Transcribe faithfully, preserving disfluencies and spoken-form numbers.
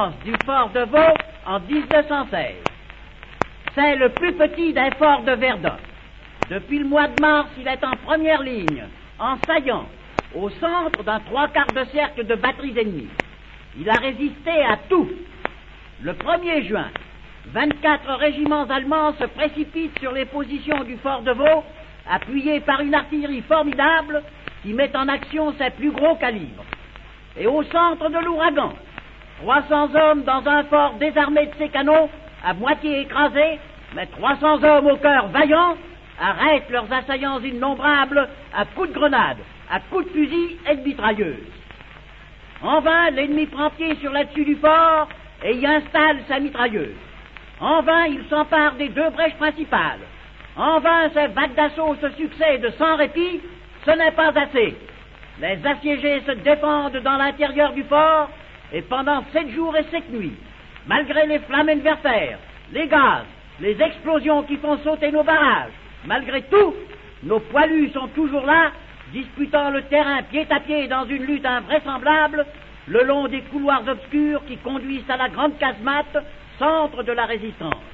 défense du fort de Vaux en dix-neuf cent seize. C'est le plus petit des forts de Verdun. Depuis le mois de mars, il est en première ligne, en saillant, au centre d'un trois quarts de cercle de batteries ennemies. Il a résisté à tout. Le premier juin, vingt-quatre régiments allemands se précipitent sur les positions du fort de Vaux, appuyés par une artillerie formidable qui met en action ses plus gros calibres. Et au centre de l'ouragan, trois cents hommes dans un fort désarmé de ses canons, à moitié écrasés, mais trois cents hommes au cœur vaillant, arrêtent leurs assaillants innombrables à coups de grenades, à coups de fusil et de mitrailleuses. En vain, l'ennemi prend pied sur la dessus du fort et y installe sa mitrailleuse. En vain, il s'empare des deux brèches principales. En vain, ces vagues d'assaut se succèdent sans répit. Ce n'est pas assez. Les assiégés se défendent dans l'intérieur du fort, et pendant sept jours et sept nuits, malgré les flammes adversaires, les gaz, les explosions qui font sauter nos barrages, malgré tout, nos poilus sont toujours là, disputant le terrain pied à pied dans une lutte invraisemblable, le long des couloirs obscurs qui conduisent à la grande casemate, centre de la résistance.